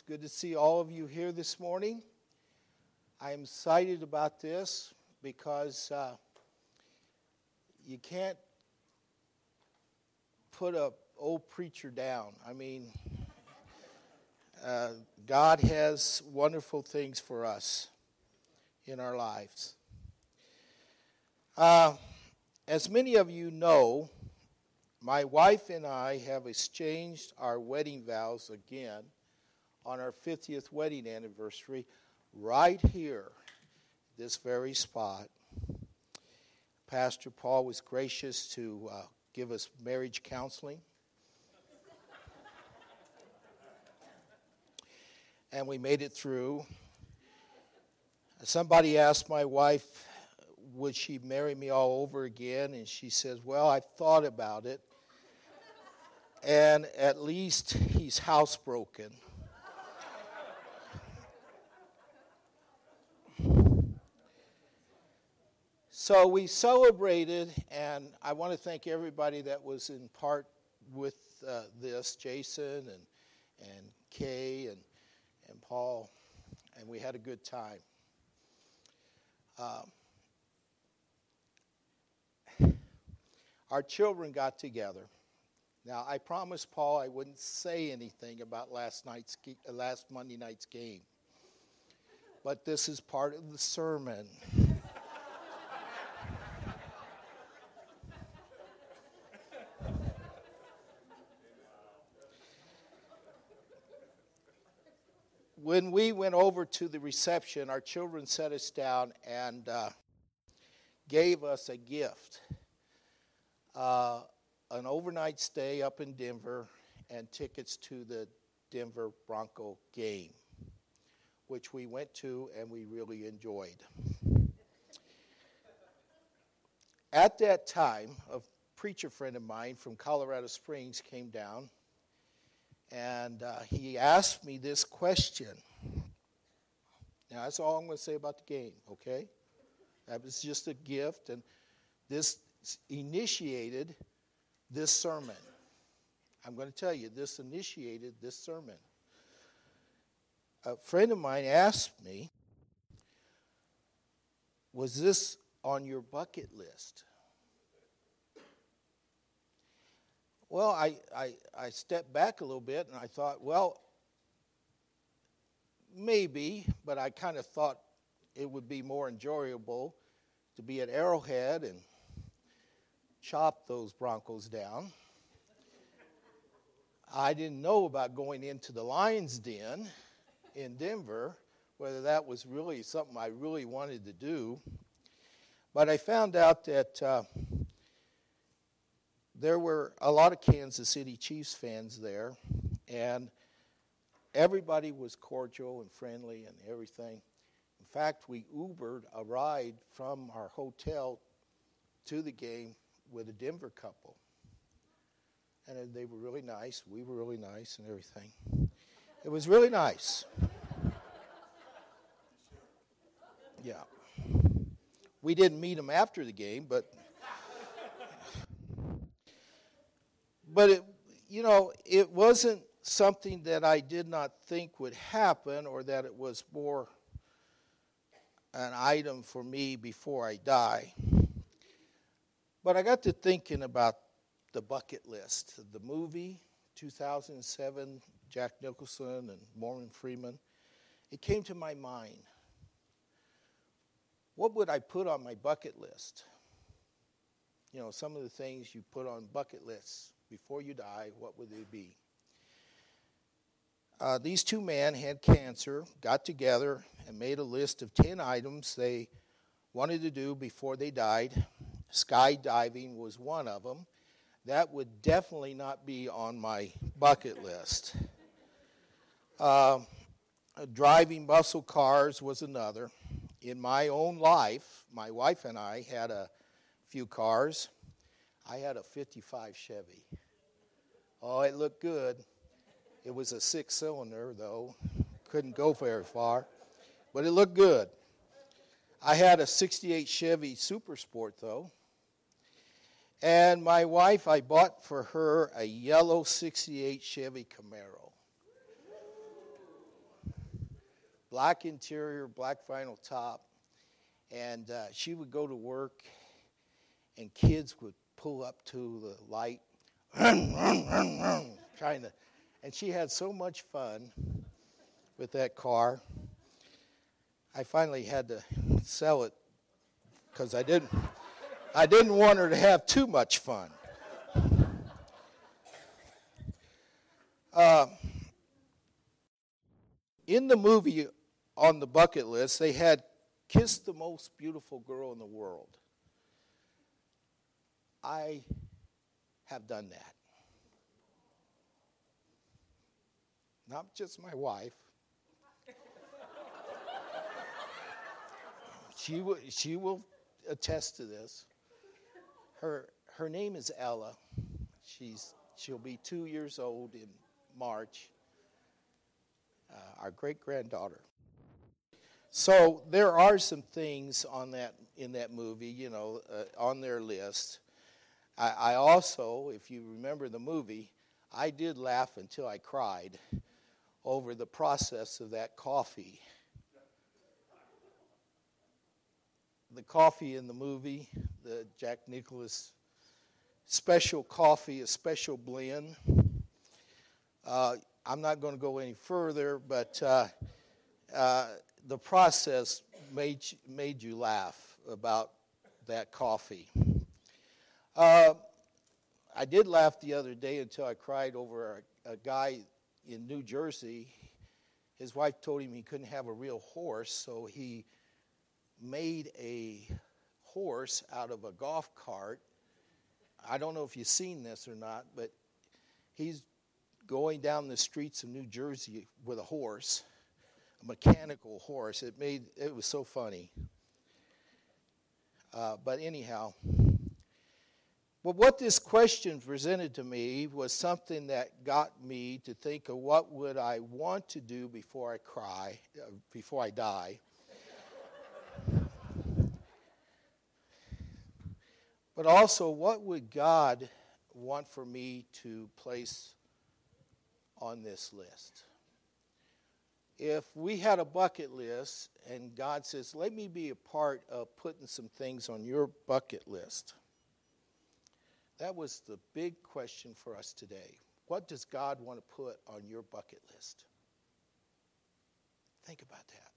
good to see all of you here this morning. I'm excited about this because you can't put an old preacher down. I mean, God has wonderful things for us in our lives. As many of you know, my wife and I have exchanged our wedding vows again on our 50th wedding anniversary right here, this very spot. Pastor Paul was gracious to give us marriage counseling. And we made it through. Somebody asked my wife, would she marry me all over again? And she says, well, I've thought about it. And at least he's housebroken. So we celebrated, and I want to thank everybody that was in part with this, Jason and Kay and Paul, and we had a good time. Our children got together. Now, I promised Paul I wouldn't say anything about last Monday night's game, but this is part of the sermon. When we went over to the reception, our children set us down and gave us a gift. An overnight stay up in Denver and tickets to the Denver Bronco game, which we went to and we really enjoyed. At that time, a preacher friend of mine from Colorado Springs came down and he asked me this question. Now, that's all I'm going to say about the game, okay? That was just a gift, and this initiated this sermon. I'm going to tell you, this initiated this sermon. A friend of mine asked me, was this on your bucket list? Well, I stepped back a little bit and I thought, well, maybe, but I kind of thought it would be more enjoyable to be at Arrowhead and chop those Broncos down. I didn't know about going into the Lions Den in Denver, whether that was really something I really wanted to do. But I found out that there were a lot of Kansas City Chiefs fans there, and everybody was cordial and friendly and everything. In fact, we Ubered a ride from our hotel to the game with a Denver couple. And they were really nice. We were really nice and everything. It was really nice. Yeah. We didn't meet them after the game, but it wasn't something that I did not think would happen or that it was more an item for me before I die. But I got to thinking about the bucket list. The movie, 2007, Jack Nicholson and Morgan Freeman. It came to my mind. What would I put on my bucket list? You know, some of the things you put on bucket lists before you die, what would they be? These two men had cancer, got together, and made a list of 10 items they wanted to do before they died. Skydiving was one of them. That would definitely not be on my bucket list. Driving muscle cars was another. In my own life, my wife and I had a few cars. I had a 55 Chevy. Oh, it looked good. It was a 6-cylinder, though. Couldn't go very far. But it looked good. I had a 68 Chevy Super Sport, though. And my wife, I bought for her a yellow 68 Chevy Camaro. black interior, black vinyl top. And she would go to work, and kids would pull up to the light, trying to, and she had so much fun with that car. I finally had to sell it because I didn't want her to have too much fun. In the movie on the bucket list, they had kiss the most beautiful girl in the world. I have done that. Not just my wife. She will attest to this. Her name is Ella. She'll be 2 years old in March. Our great-granddaughter. So there are some things in that movie, on their list. I also, if you remember the movie, I did laugh until I cried over the process of that coffee. The coffee in the movie, the Jack Nicklaus special coffee, a special blend. I'm not going to go any further, but the process made you laugh about that coffee. I did laugh the other day until I cried over a guy in New Jersey. His wife told him he couldn't have a real horse, so he made a horse out of a golf cart. I don't know if you've seen this or not, but he's going down the streets of New Jersey with a horse, a mechanical horse. It was so funny. But anyhow, but what this question presented to me was something that got me to think of what would I want to do before I die. But also, what would God want for me to place on this list? If we had a bucket list and God says, let me be a part of putting some things on your bucket list. That was the big question for us today. What does God want to put on your bucket list? Think about that.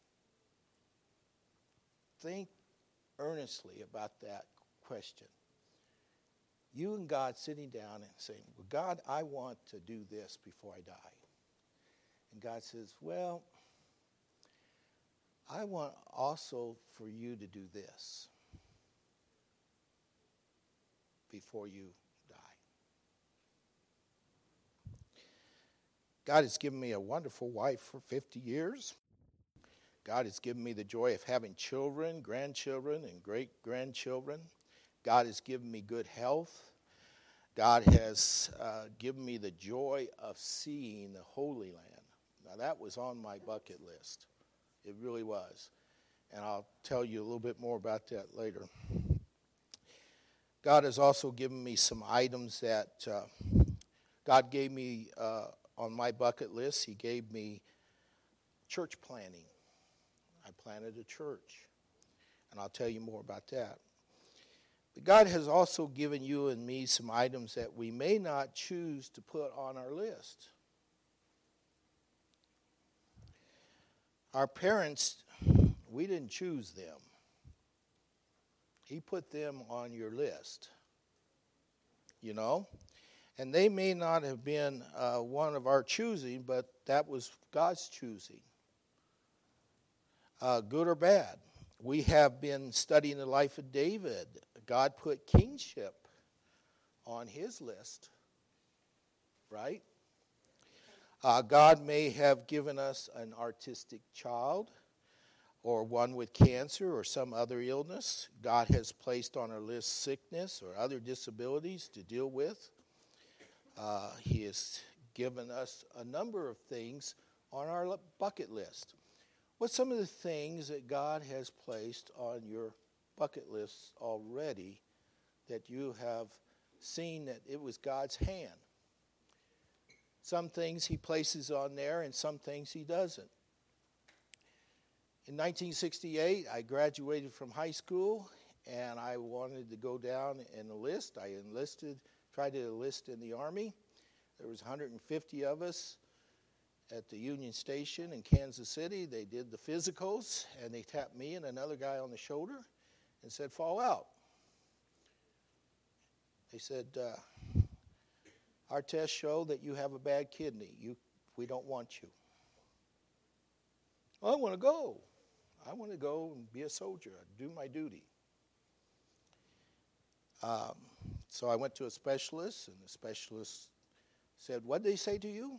Think earnestly about that question. You and God sitting down and saying, well, God, I want to do this before I die. And God says, well, I want also for you to do this before you die. God has given me a wonderful wife for 50 years. God has given me the joy of having children, grandchildren, and great-grandchildren. God has given me good health. God has given me the joy of seeing the Holy Land. Now, that was on my bucket list. It really was. And I'll tell you a little bit more about that later. God has also given me some items that God gave me on my bucket list. He gave me church planting. I planted a church. And I'll tell you more about that. But God has also given you and me some items that we may not choose to put on our list. Our parents, we didn't choose them. He put them on your list, And they may not have been one of our choosing, but that was God's choosing. Good or bad. We have been studying the life of David. God put kingship on his list, right? God may have given us an artistic child or one with cancer or some other illness. God has placed on our list sickness or other disabilities to deal with. He has given us a number of things on our bucket list. What's some of the things that God has placed on your bucket list already that you have seen that it was God's hand? Some things he places on there and some things he doesn't. In 1968, I graduated from high school, and I wanted to go down and enlist. I tried to enlist in the Army. There was 150 of us at the Union Station in Kansas City. They did the physicals, and they tapped me and another guy on the shoulder and said, "Fall out." They said, "Our tests show that you have a bad kidney. We don't want you." "I want to go. I want to go and be a soldier, do my duty." So I went to a specialist, and the specialist said, "What did they say to you?"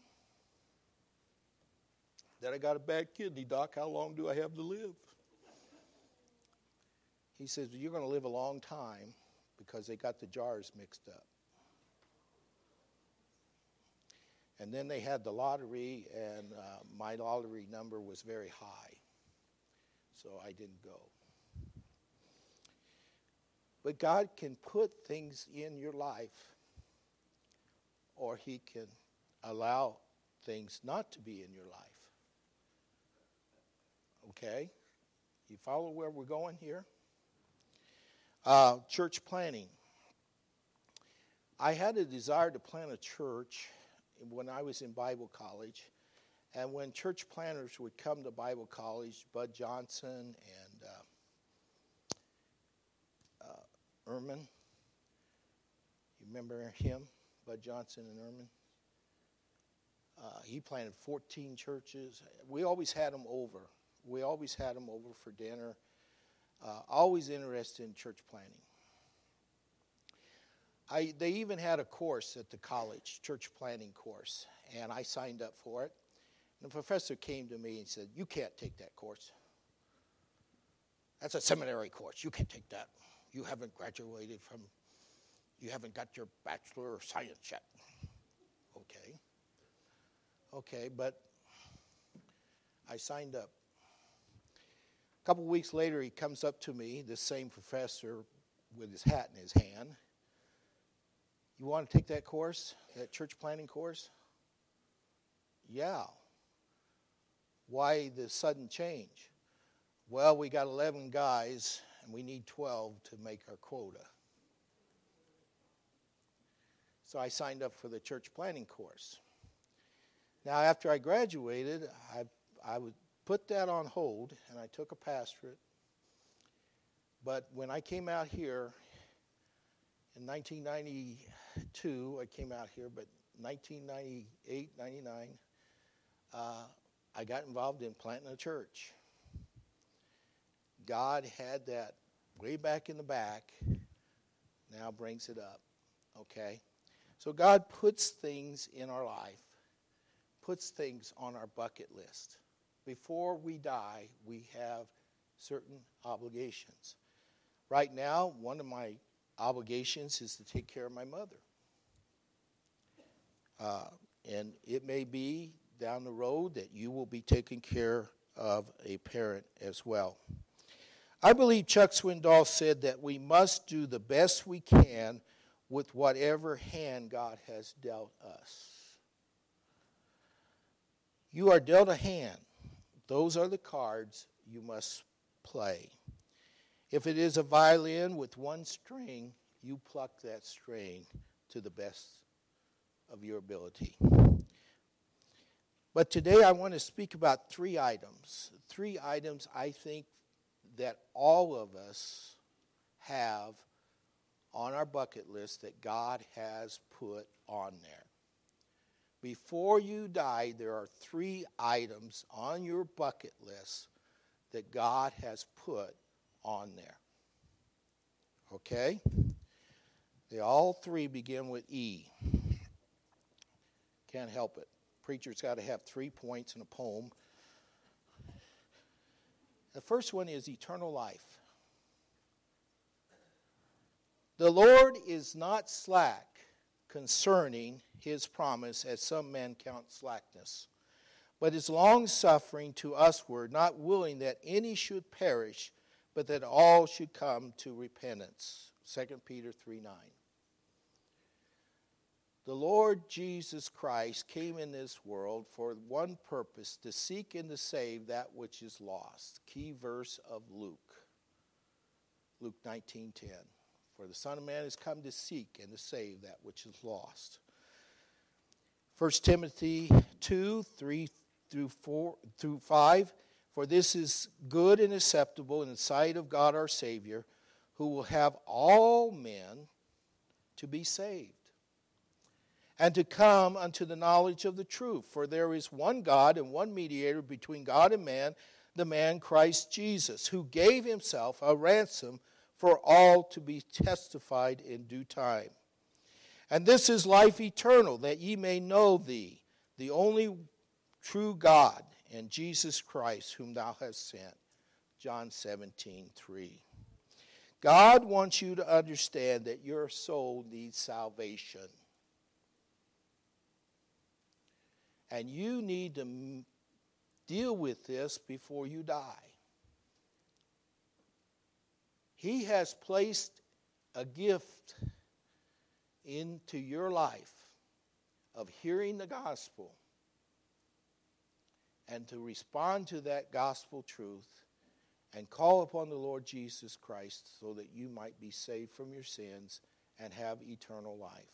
"That I got a bad kidney, Doc. How long do I have to live?" He says, "You're going to live a long time because they got the jars mixed up." And then they had the lottery, and my lottery number was very high, so I didn't go. But God can put things in your life, or He can allow things not to be in your life. Okay? You follow where we're going here? Church planning. I had a desire to plant a church when I was in Bible college. And when church planners would come to Bible college, Bud Johnson and Ehrman, you remember him, Bud Johnson and Ehrman? He planted 14 churches. We always had them over. We always had them over for dinner. Always interested in church planning. They even had a course at the college, church planning course, and I signed up for it. And the professor came to me and said, "You can't take that course. That's a seminary course. You can't take that. You haven't graduated you haven't got your Bachelor of Science yet." Okay, but I signed up. A couple weeks later, he comes up to me, this same professor, with his hat in his hand. "You want to take that course, that church planning course?" "Yeah." "Why the sudden change?" "Well, we got 11 guys, and we need 12 to make our quota." So I signed up for the church planning course. Now, after I graduated, I would put that on hold, and I took a pastorate. But when I came out here in 1992, I came out here, but 1998, 99, I got involved in planting a church. God had that way back in the back, now brings it up, okay? So God puts things in our life, puts things on our bucket list. Before we die, we have certain obligations. Right now, one of my obligations is to take care of my mother. And it may be down the road that you will be taking care of a parent as well. I believe Chuck Swindoll said that we must do the best we can with whatever hand God has dealt us. You are dealt a hand. Those are the cards you must play. If it is a violin with one string, you pluck that string to the best of your ability. But today I want to speak about 3 items. 3 items I think that all of us have on our bucket list that God has put on there. Before you die, there are 3 items on your bucket list that God has put on there. Okay? They all 3 begin with E. Can't help it. Preacher's got to have 3 points in a poem. The first one is eternal life. The Lord is not slack concerning his promise, as some men count slackness, but is long-suffering to usward, not willing that any should perish, but that all should come to repentance. 2 Peter 3:9. The Lord Jesus Christ came in this world for one purpose, to seek and to save that which is lost. Key verse of Luke. Luke 19:10. For the Son of Man has come to seek and to save that which is lost. 1 Timothy 2:3-5. For this is good and acceptable in the sight of God our Savior, who will have all men to be saved and to come unto the knowledge of the truth. For there is one God and one mediator between God and man, the man Christ Jesus, who gave himself a ransom for all to be testified in due time. And this is life eternal, that ye may know thee, the only true God, and Jesus Christ, whom thou hast sent. John 17:3. God wants you to understand that your soul needs salvation. And you need to deal with this before you die. He has placed a gift into your life of hearing the gospel and to respond to that gospel truth and call upon the Lord Jesus Christ so that you might be saved from your sins and have eternal life.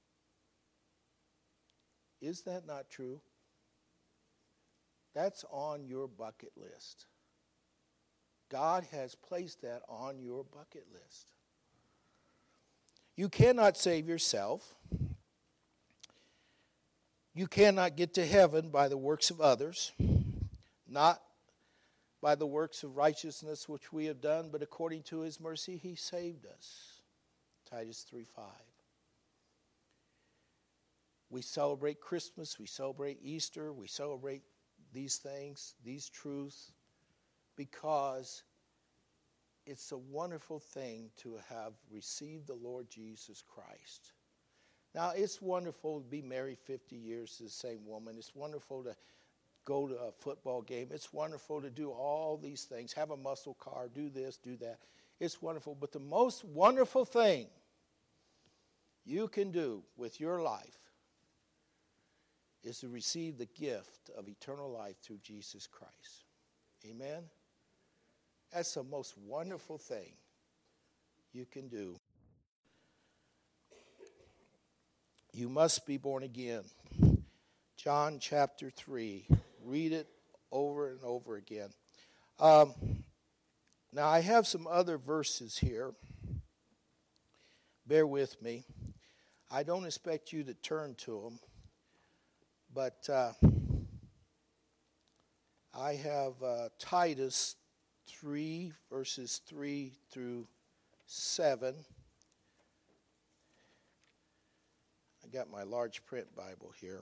Is that not true? That's on your bucket list. God has placed that on your bucket list. You cannot save yourself. You cannot get to heaven by the works of others, not by the works of righteousness which we have done, but according to his mercy he saved us. Titus 3:5. We celebrate Christmas, we celebrate Easter, we celebrate these things, these truths, because it's a wonderful thing to have received the Lord Jesus Christ. Now, it's wonderful to be married 50 years to the same woman. It's wonderful to go to a football game. It's wonderful to do all these things, have a muscle car, do this, do that. It's wonderful. But the most wonderful thing you can do with your life is to receive the gift of eternal life through Jesus Christ. Amen? That's the most wonderful thing you can do. You must be born again. John chapter 3. Read it over and over again. Now, I have some other verses here. Bear with me. I don't expect you to turn to them, but I have Titus 3, verses 3-7. I got my large print Bible here.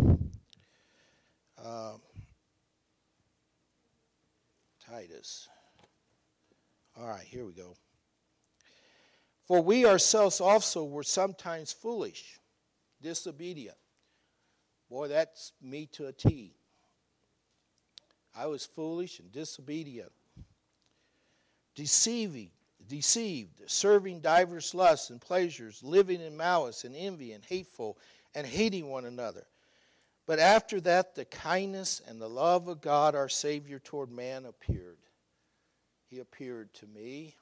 Titus. All right, here we go. For we ourselves also were sometimes foolish, disobedient. Boy, that's me to a T. I was foolish and disobedient, deceived, serving divers lusts and pleasures, living in malice and envy and hateful, and hating one another. But after that, the kindness and the love of God our Savior toward man appeared. He appeared to me.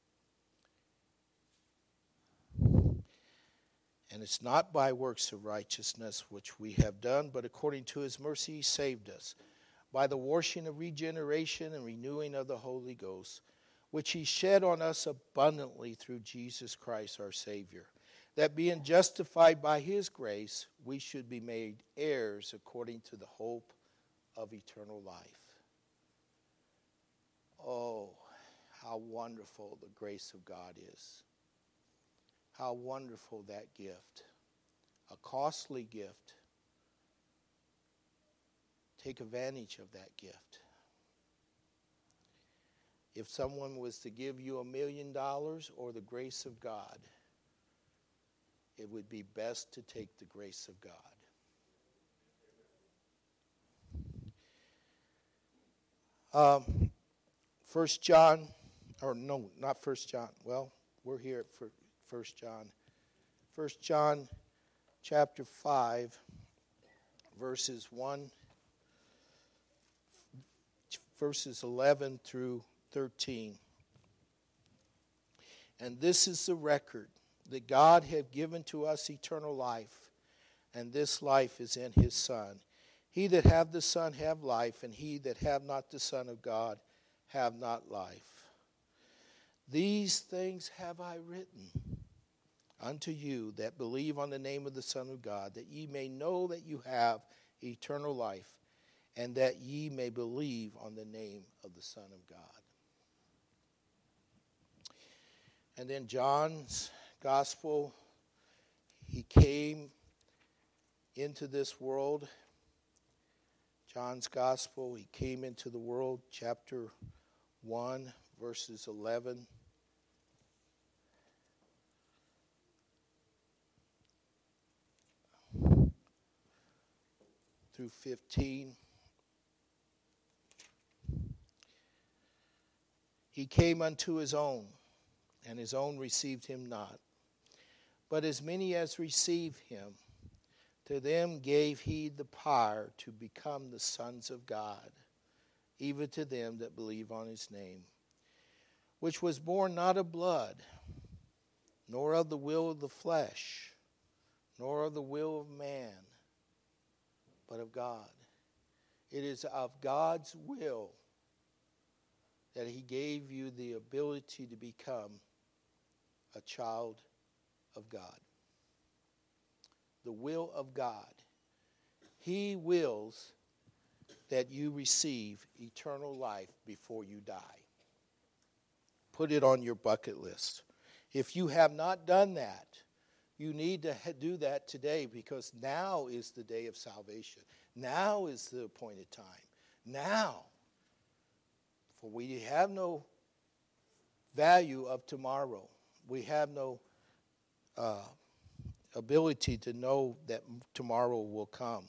And it's not by works of righteousness which we have done, but according to his mercy he saved us, by the washing of regeneration and renewing of the Holy Ghost, which he shed on us abundantly through Jesus Christ our Savior, that being justified by his grace, we should be made heirs according to the hope of eternal life. Oh, how wonderful the grace of God is. How wonderful that gift. A costly gift. Take advantage of that gift. If someone was to give you $1 million or the grace of God, it would be best to take the grace of God. First John, or no, not First John. Well, we're here at First John. 1 John chapter 5, verses 11 through 13. And this is the record, that God hath given to us eternal life, and this life is in his Son. He that hath the Son have life, and he that hath not the Son of God have not life. These things have I written unto you that believe on the name of the Son of God, that ye may know that you have eternal life, and that ye may believe on the name of the Son of God. And then John's gospel, he came into this world. John's gospel, he came into the world, chapter 1, verses 11 through 15. He came unto his own, and his own received him not. But as many as received him, to them gave he the power to become the sons of God, even to them that believe on his name, which was born not of blood, nor of the will of the flesh, nor of the will of man, but of God. It is of God's will that he gave you the ability to become a child of God. The will of God. He wills that you receive eternal life before you die. Put it on your bucket list. If you have not done that, you need to do that today, because now is the day of salvation. Now is the appointed time. Now. For we have no value of tomorrow. We have no ability to know that tomorrow will come.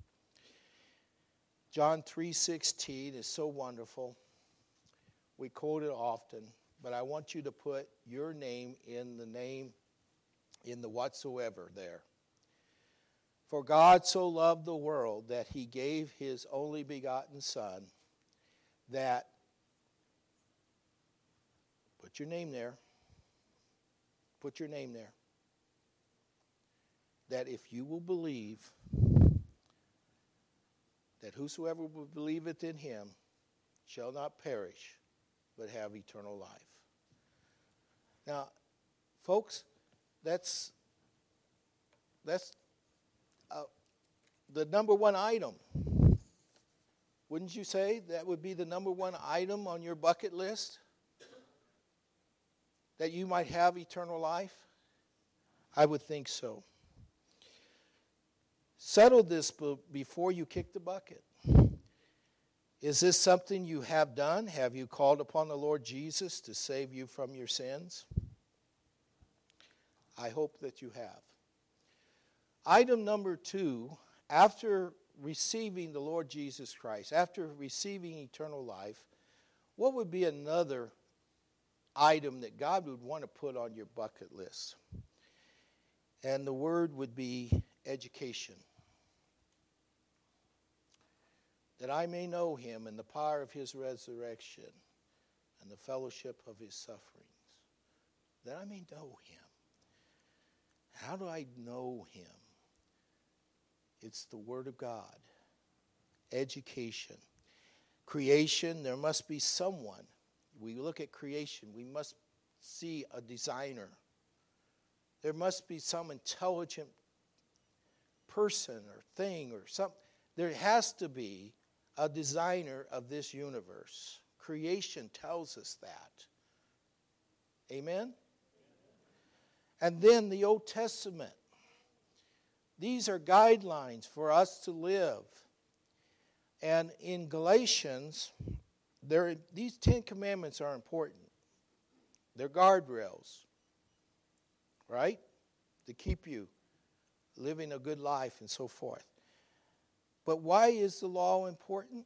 John 3:16 is so wonderful. We quote it often, but I want you to put your name in the whatsoever there. For God so loved the world that he gave his only begotten Son, that, put your name there, that if you will believe, that whosoever will believeth in him shall not perish, but have eternal life. Now, folks, that's the number one item. Wouldn't you say that would be the number one item on your bucket list? That you might have eternal life? I would think so. Settle this before you kick the bucket. Is this something you have done? Have you called upon the Lord Jesus to save you from your sins? I hope that you have. Item number 2, after receiving the Lord Jesus Christ, after receiving eternal life, what would be another item that God would want to put on your bucket list? And the word would be education. That I may know him and the power of his resurrection and the fellowship of his sufferings. That I may know him. How do I know him? It's the Word of God. Education. Creation, there must be someone. We look at creation, we must see a designer. There must be some intelligent person or thing or something. There has to be a designer of this universe. Creation tells us that. Amen? And then the Old Testament. These are guidelines for us to live. And in Galatians, these 10 commandments are important. They're guardrails, right? To keep you living a good life and so forth. But why is the law important?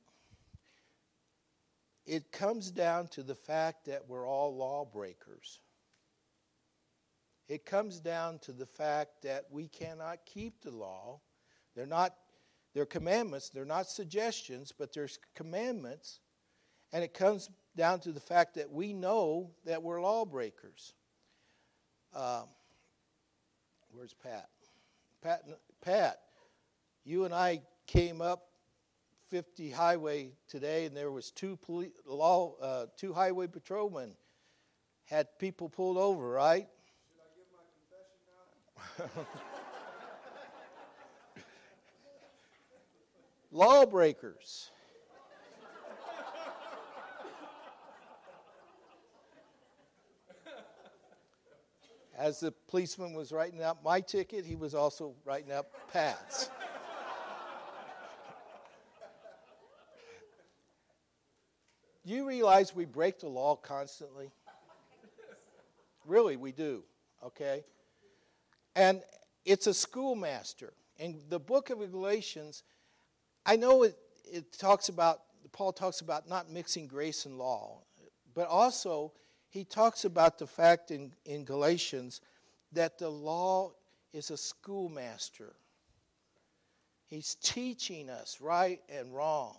It comes down to the fact that we're all lawbreakers. It comes down to the fact that we cannot keep the law. They're commandments. They're not suggestions, but they're commandments. And it comes down to the fact that we know that we're lawbreakers. Where's Pat? Pat, you and I came up 50 highway today, and there was two highway patrolmen had people pulled over, right? Should I give my confession now? Lawbreakers. As the policeman was writing up my ticket, he was also writing up Pat's. Do you realize we break the law constantly? Really, we do, okay? And it's a schoolmaster. In the book of Galatians, I know Paul talks about not mixing grace and law, but also he talks about the fact in Galatians that the law is a schoolmaster. He's teaching us right and wrongs.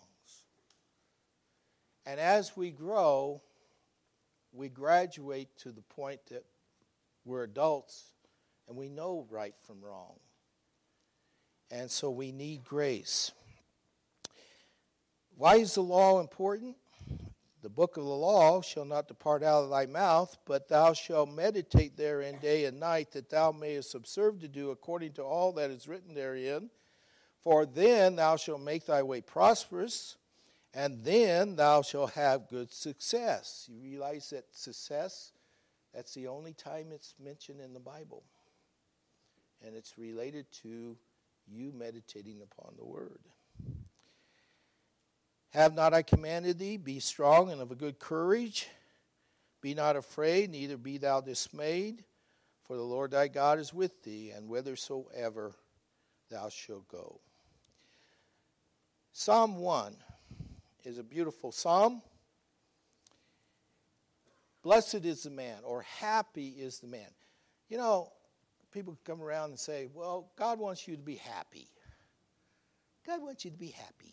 And as we grow, we graduate to the point that we're adults and we know right from wrong. And so we need grace. Why is the law important? The book of the law shall not depart out of thy mouth, but thou shalt meditate therein day and night, that thou mayest observe to do according to all that is written therein. For then thou shalt make thy way prosperous, and then thou shalt have good success. You realize that success, that's the only time it's mentioned in the Bible. And it's related to you meditating upon the word. Have not I commanded thee? Be strong and of a good courage. Be not afraid, neither be thou dismayed. For the Lord thy God is with thee, and whithersoever thou shalt go. Psalm 1 is a beautiful psalm. Blessed is the man, or happy is the man. You know, people come around and say, well, God wants you to be happy. God wants you to be happy.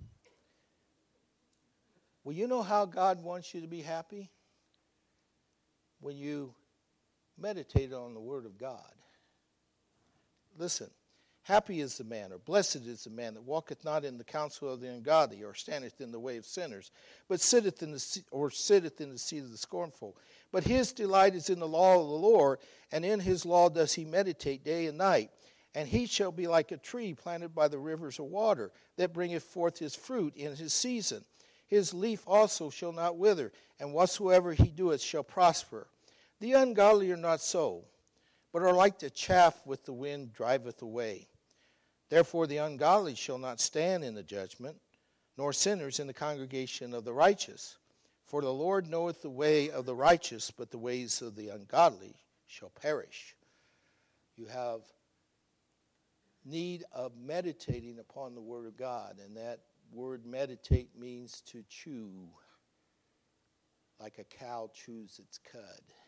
Well, you know how God wants you to be happy? When you meditate on the Word of God. Listen, happy is the man, or blessed is the man that walketh not in the counsel of the ungodly, or standeth in the way of sinners, but sitteth in the seat of the scornful. But his delight is in the law of the Lord, and in his law does he meditate day and night. And he shall be like a tree planted by the rivers of water, that bringeth forth his fruit in his season. His leaf also shall not wither, and whatsoever he doeth shall prosper. The ungodly are not so, but are like the chaff which the wind driveth away. Therefore the ungodly shall not stand in the judgment, nor sinners in the congregation of the righteous. For the Lord knoweth the way of the righteous, but the ways of the ungodly shall perish. You have need of meditating upon the Word of God, and that word meditate means to chew, like a cow chews its cud.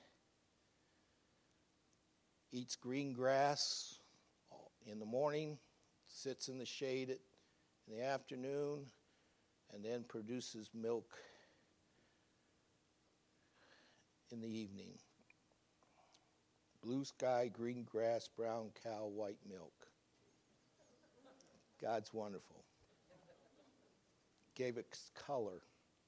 Eats green grass in the morning, sits in the shade in the afternoon, and then produces milk in the evening. Blue sky, green grass, brown cow, white milk. God's wonderful. Gave it color.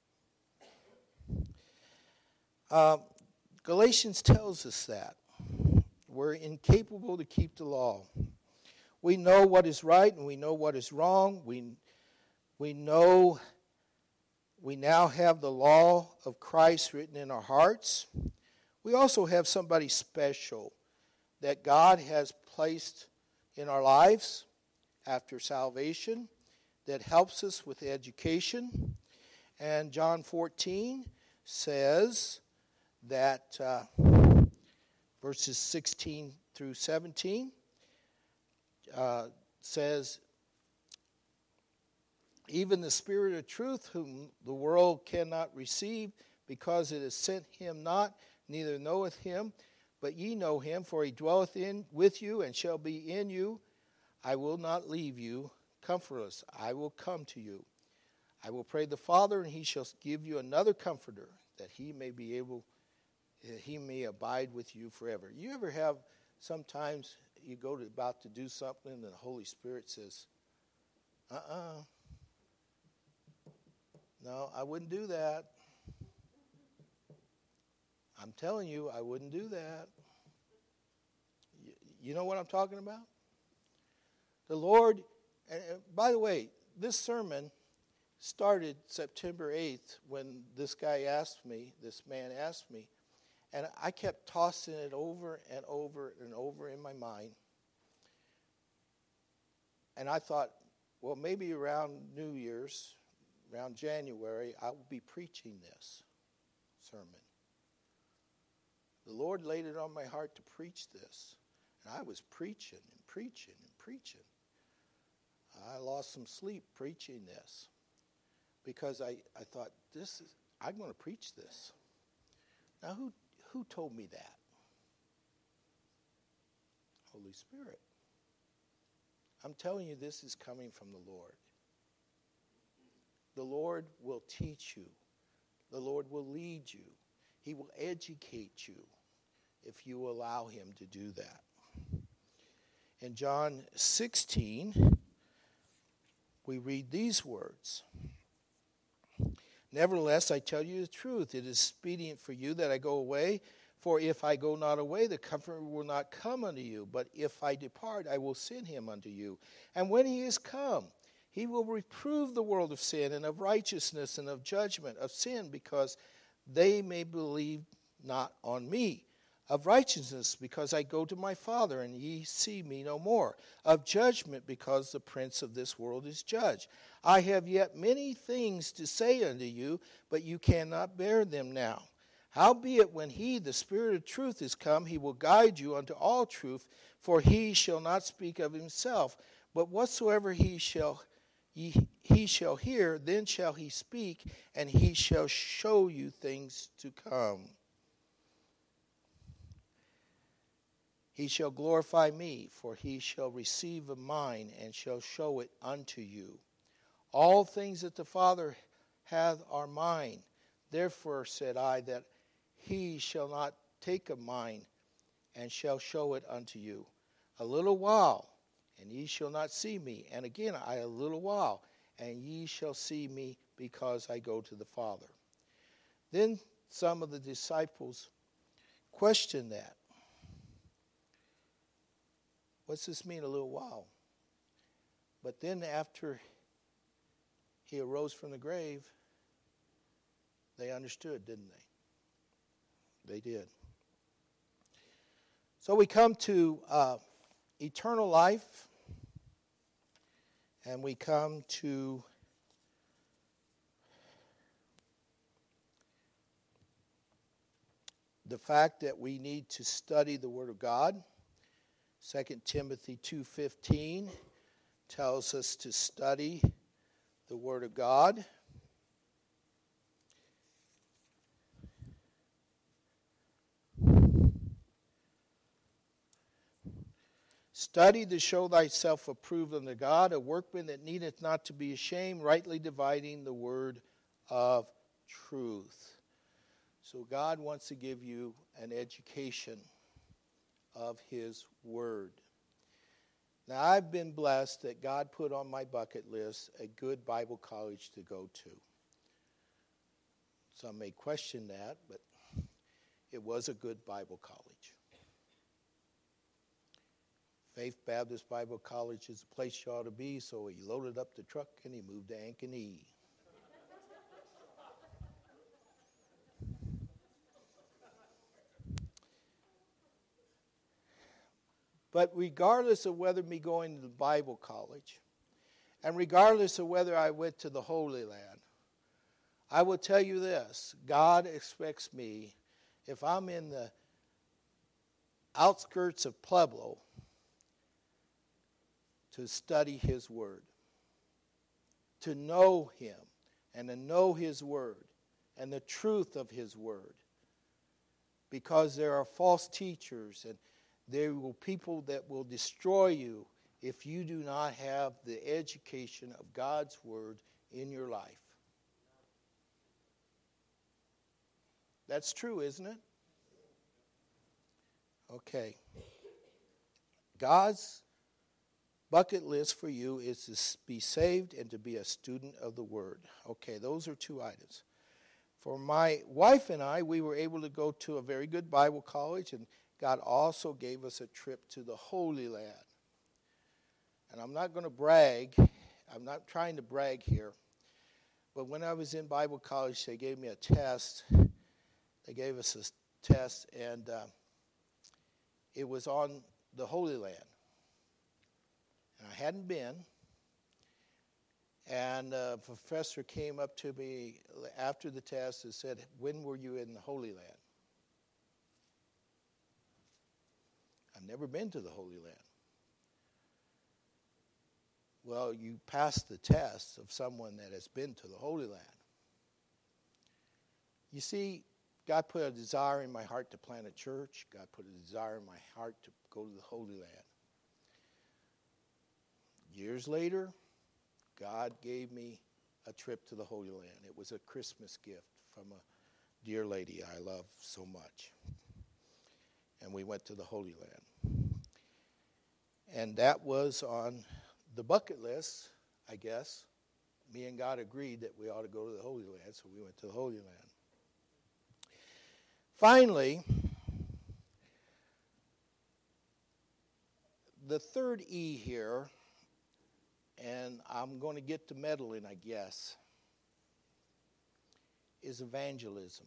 Galatians tells us that. We're incapable to keep the law. We know what is right and we know what is wrong. We know we now have the law of Christ written in our hearts. We also have somebody special that God has placed in our lives after salvation that helps us with education. And John 14 says that verses 16 through 17 says, even the Spirit of truth, whom the world cannot receive, because it has sent him not, neither knoweth him, but ye know him, for he dwelleth with you and shall be in you. I will not leave you comfortless. I will come to you. I will pray the Father, and he shall give you another comforter, that he may abide with you forever. You ever have, sometimes you go to about to do something, and the Holy Spirit says, no, I wouldn't do that. I'm telling you, I wouldn't do that. You know what I'm talking about? The Lord, and by the way, this sermon started September 8th when this man asked me, and I kept tossing it over and over and over in my mind. And I thought, well, maybe around New Year's, around January, I will be preaching this sermon. The Lord laid it on my heart to preach this. And I was preaching and preaching and preaching. I lost some sleep preaching this because I thought, I'm going to preach this. Now, who told me that? Holy Spirit. I'm telling you, this is coming from the Lord. The Lord will teach you. The Lord will lead you. He will educate you if you allow him to do that. In John 16, we read these words. Nevertheless, I tell you the truth. It is expedient for you that I go away. For if I go not away, the Comforter will not come unto you. But if I depart, I will send him unto you. And when he is come, he will reprove the world of sin and of righteousness and of judgment, of sin, because they may believe not on me. Of righteousness, because I go to my Father, and ye see me no more. Of judgment, because the prince of this world is judged. I have yet many things to say unto you, but you cannot bear them now. Howbeit, when he, the Spirit of truth, is come, he will guide you unto all truth, for he shall not speak of himself, but whatsoever he shall hear, then shall he speak, and he shall show you things to come. He shall glorify me, for he shall receive of mine, and shall show it unto you. All things that the Father hath are mine. Therefore said I, that he shall not take of mine, and shall show it unto you. A little while, and ye shall not see me. And again, a little while, and ye shall see me, because I go to the Father. Then some of the disciples questioned that. What's this mean, a little while? But then after he arose from the grave, they understood, didn't they? They did. So we come to eternal life, and we come to the fact that we need to study the Word of God. 2 Timothy 2:15 tells us to study the Word of God. Study to show thyself approved unto God, a workman that needeth not to be ashamed, rightly dividing the word of truth. So God wants to give you an education of his word. Now, I've been blessed that God put on my bucket list a good Bible college to go to. Some may question that, but it was a good Bible college. Faith Baptist Bible College is the place you ought to be, so he loaded up the truck and he moved to Ankeny. But regardless of whether me going to the Bible college, and regardless of whether I went to the Holy Land, I will tell you this: God expects me, if I'm in the outskirts of Pueblo, to study his word, to know him, and to know his word, and the truth of his word. because there are false teachers and there will people that will destroy you if you do not have the education of God's Word in your life. That's true, isn't it? Okay. God's bucket list for you is to be saved and to be a student of the Word. Okay, those are two items. For my wife and I, we were able to go to a very good Bible college, and God also gave us a trip to the Holy Land. And I'm not going to brag. I'm not trying to brag here. But when I was in Bible college, they gave me a test. They gave us a test, and it was on the Holy Land. And I hadn't been. And a professor came up to me after the test and said, "When were you in the Holy Land?" I've never been to the Holy Land. Well, you passed the test of someone that has been to the Holy Land. You see, God put a desire in my heart to plant a church. God put a desire in my heart to go to the Holy Land. Years later, God gave me a trip to the Holy Land. It was a Christmas gift from a dear lady I love so much. And we went to the Holy Land. And that was on the bucket list, I guess. Me and God agreed that we ought to go to the Holy Land, so we went to the Holy Land. Finally, the third E here, and I'm going to get to meddling, I guess, is evangelism.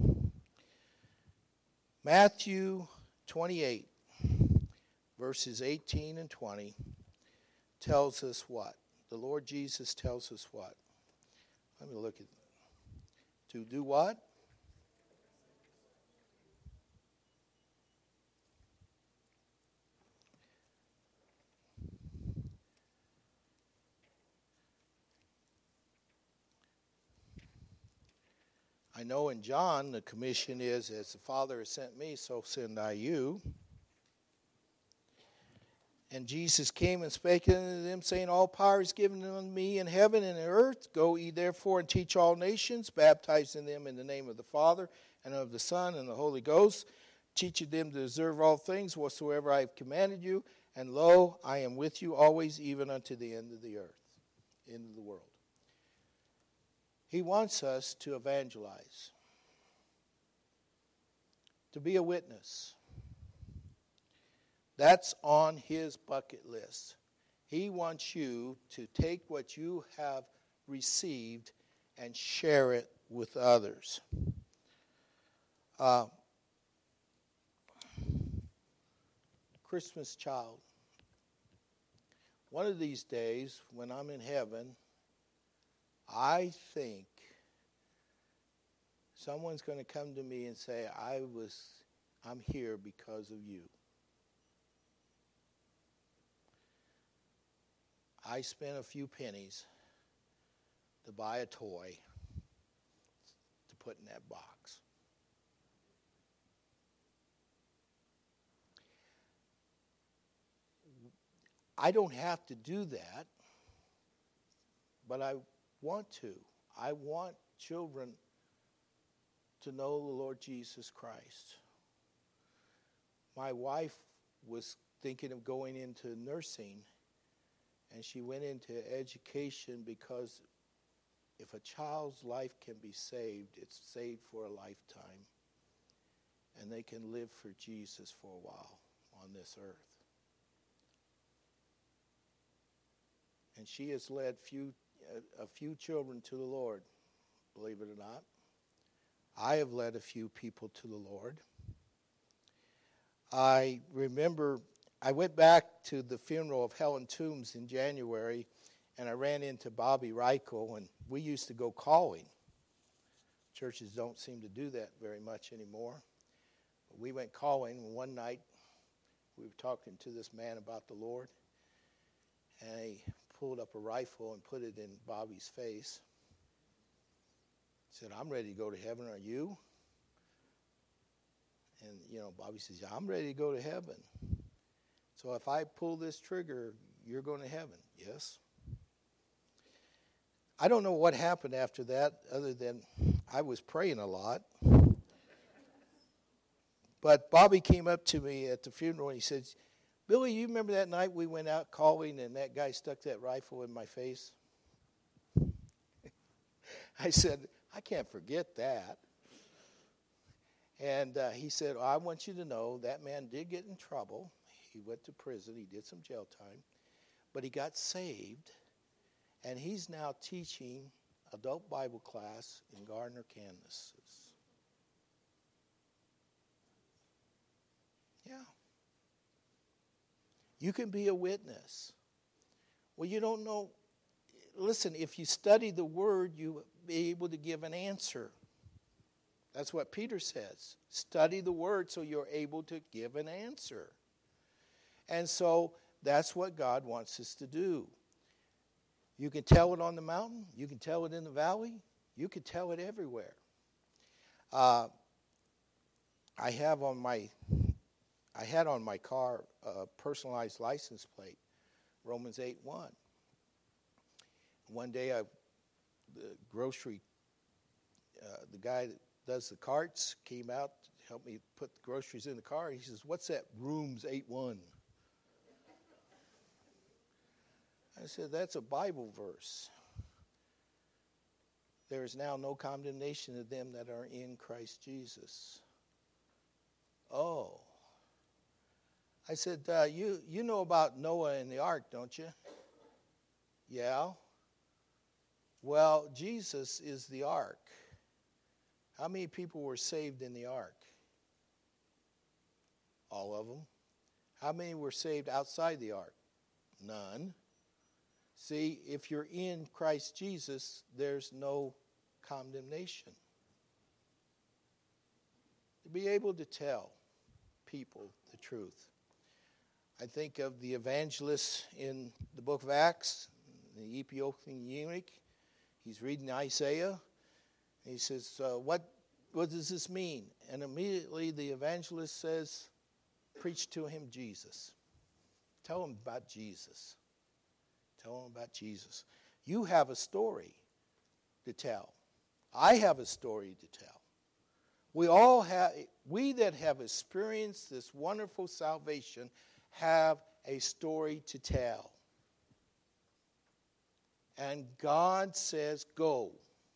Matthew 28, verses 18 and 20, tells us what? The Lord Jesus tells us what? Let me look at it. To do what? I know in John the commission is, as the Father has sent me, so send I you. And Jesus came and spake unto them, saying, All power is given unto me in heaven and in earth. Go ye therefore and teach all nations, baptizing them in the name of the Father and of the Son and the Holy Ghost, teaching them to observe all things whatsoever I have commanded you. And lo, I am with you always, even unto the end of the earth, end of the world. He wants us to evangelize, to be a witness. That's on his bucket list. He wants you to take what you have received and share it with others. Christmas child. One of these days, when I'm in heaven, I think someone's going to come to me and say, I'm here because of you. I spent a few pennies to buy a toy to put in that box. I don't have to do that, but I want to. I want children to know the Lord Jesus Christ. My wife was thinking of going into nursing, and she went into education because if a child's life can be saved, it's saved for a lifetime, and they can live for Jesus for a while on this earth. And she has led a few children to the Lord, believe it or not. I have led a few people to the Lord. I remember I went back to the funeral of Helen Toombs in January, and I ran into Bobby Reichel, and we used to go calling. Churches don't seem to do that very much anymore. But we went calling, and one night we were talking to this man about the Lord, and he pulled up a rifle and put it in Bobby's face. He said, I'm ready to go to heaven, are you? And, Bobby says, I'm ready to go to heaven. So if I pull this trigger, you're going to heaven. Yes. I don't know what happened after that other than I was praying a lot. But Bobby came up to me at the funeral and he said, Billy, you remember that night we went out calling and that guy stuck that rifle in my face? I said, I can't forget that. And he said, I want you to know that man did get in trouble. He went to prison. He did some jail time. But he got saved. And he's now teaching adult Bible class in Gardner, Kansas. Yeah. You can be a witness. Well, you don't know. Listen, if you study the Word, you'll be able to give an answer. That's what Peter says. Study the Word so you're able to give an answer. And so that's what God wants us to do. You can tell it on the mountain. You can tell it in the valley. You can tell it everywhere. I had on my car a personalized license plate, Romans 8:1. One day, the guy that does the carts came out to help me put the groceries in the car. He says, "What's that Romans 8:1?" I said, "That's a Bible verse. There is now no condemnation of them that are in Christ Jesus." Oh. I said, you know about Noah and the ark, don't you? Yeah. Well, Jesus is the ark. How many people were saved in the ark? All of them. How many were saved outside the ark? None. See, if you're in Christ Jesus, there's no condemnation. To be able to tell people the truth. I think of the evangelist in the book of Acts, the Ethiopian eunuch. He's reading Isaiah. He says, what does this mean? And immediately the evangelist says, preach to him Jesus. Tell him about Jesus. Tell him about Jesus. You have a story to tell. I have a story to tell. We that have experienced this wonderful salvation have a story to tell. And God says, go.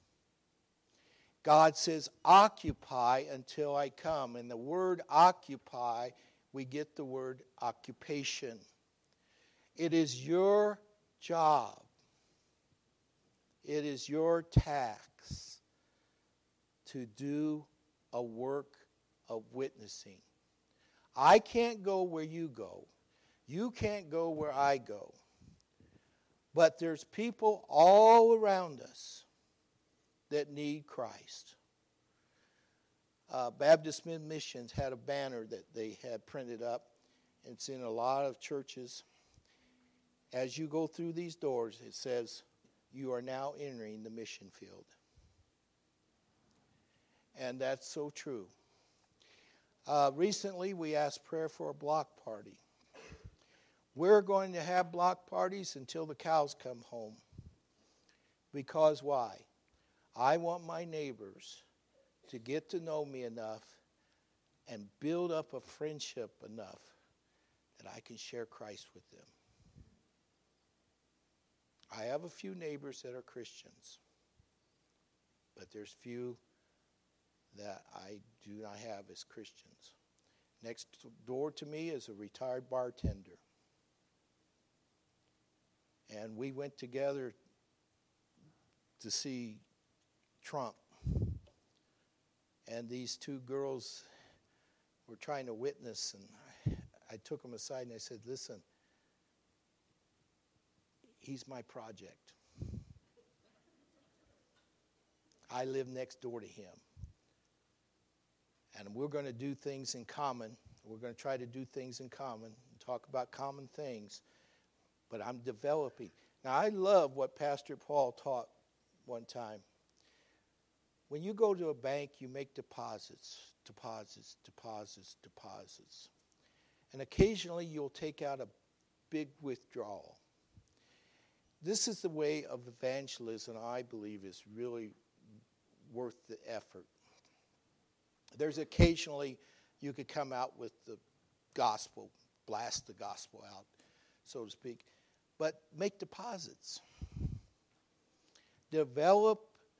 God says, occupy until I come. And the word occupy, we get the word occupation. It is your job. It is your task to do a work of witnessing. I can't go where you go. You can't go where I go. But there's people all around us that need Christ. Baptist Mid Missions had a banner that they had printed up. It's in a lot of churches. As you go through these doors, it says, you are now entering the mission field. And that's so true. Recently, we asked prayer for a block party. We're going to have block parties until the cows come home. Because why? I want my neighbors to get to know me enough and build up a friendship enough that I can share Christ with them. I have a few neighbors that are Christians, but there's few that I do not have as Christians. Next door to me is a retired bartender. And we went together to see Trump. And these two girls were trying to witness, and I took them aside and I said, listen, he's my project. I live next door to him. And we're going to do things in common. We're going to try to do things in common and talk about common things. But I'm developing. Now, I love what Pastor Paul taught one time. When you go to a bank, you make deposits deposits, deposits, deposits. And occasionally you'll take out a big withdrawal. This is the way of evangelism I believe is really worth the effort. There's occasionally you could come out with the gospel, blast the gospel out, so to speak, but make deposits. Develop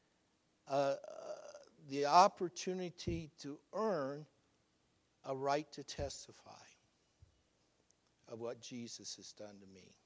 the opportunity to earn a right to testify of what Jesus has done to me.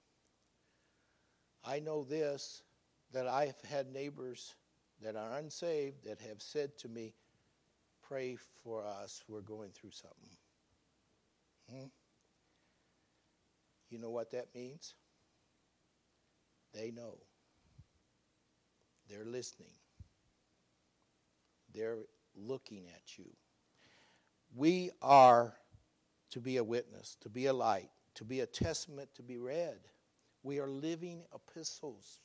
I know this, that I've had neighbors that are unsaved that have said to me, pray for us, we're going through something. You know what that means? They know. They're listening. They're looking at you. We are to be a witness, to be a light, to be a testament to be read. We are living epistles.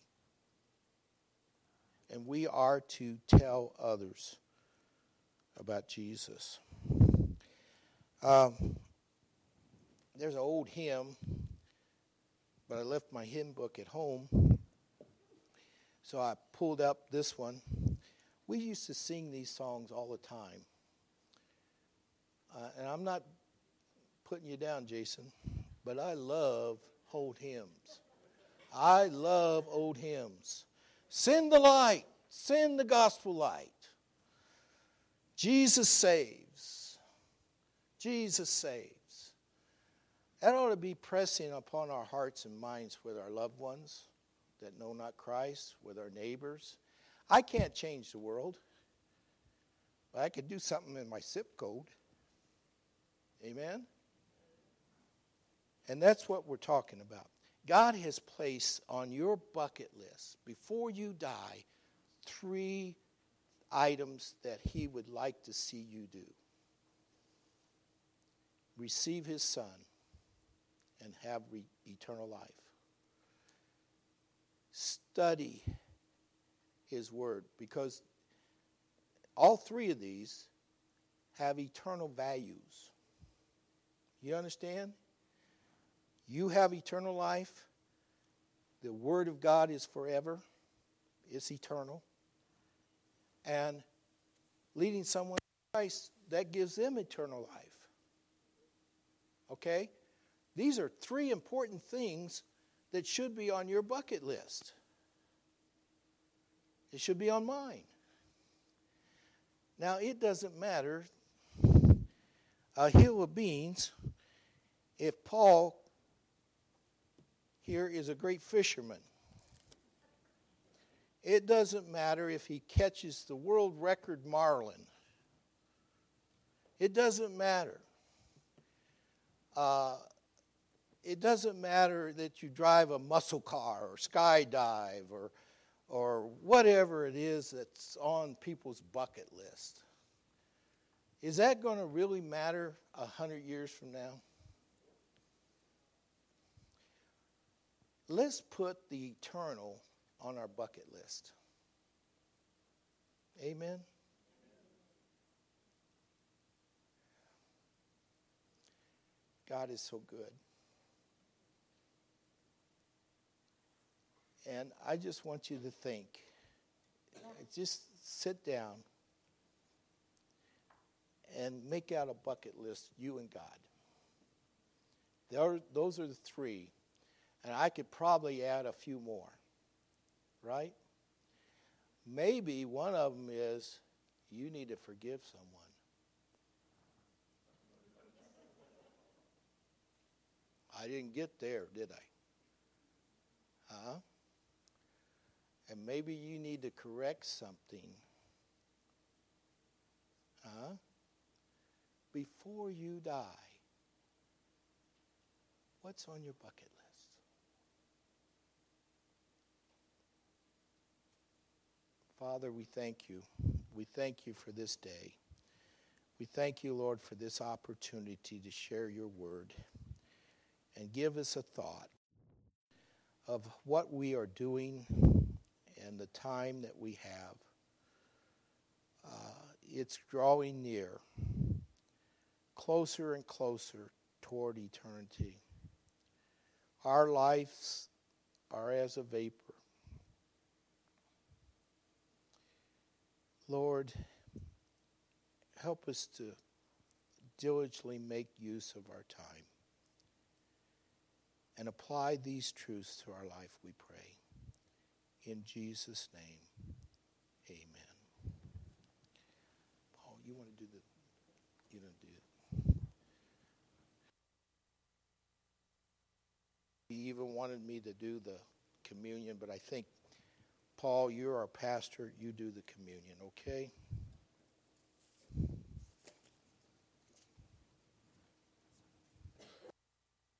And we are to tell others about Jesus. There's an old hymn, but I left my hymn book at home. So I pulled up this one. We used to sing these songs all the time. And I'm not putting you down, Jason, but I love old hymns. I love old hymns. Send the light. Send the gospel light. Jesus saves. Jesus saves. That ought to be pressing upon our hearts and minds with our loved ones that know not Christ, with our neighbors. I can't change the world, but I could do something in my zip code. Amen? And that's what we're talking about. God has placed on your bucket list, before you die, 3 items that he would like to see you do. Receive his Son and have eternal life. Study his word, because all 3 of these have eternal values. You understand? You have eternal life. The word of God is forever. It's eternal. And leading someone to Christ, that gives them eternal life. Okay? These are 3 important things that should be on your bucket list. It should be on mine. Now, it doesn't matter a hill of beans if Paul here is a great fisherman. It doesn't matter if he catches the world record marlin. It doesn't matter. It doesn't matter that you drive a muscle car or skydive or whatever it is that's on people's bucket list. Is that going to really matter 100 years from now? Let's put the eternal on our bucket list. Amen? God is so good. And I just want you to think. Just sit down and make out a bucket list, you and God. Those are the 3. And I could probably add a few more. Right? Maybe one of them is you need to forgive someone. I didn't get there, did I? Huh? And maybe you need to correct something. Huh? Before you die, what's on your bucket list? Father, we thank you. We thank you for this day. We thank you, Lord, for this opportunity to share your word and give us a thought of what we are doing and the time that we have. It's drawing near. closer and closer toward eternity. Our lives are as a vapor. Lord, help us to diligently make use of our time and apply these truths to our life, we pray. In Jesus' name, amen. Paul, you want to do you don't do it. He even wanted me to do the communion, but I think, Paul, you're our pastor. You do the communion, okay?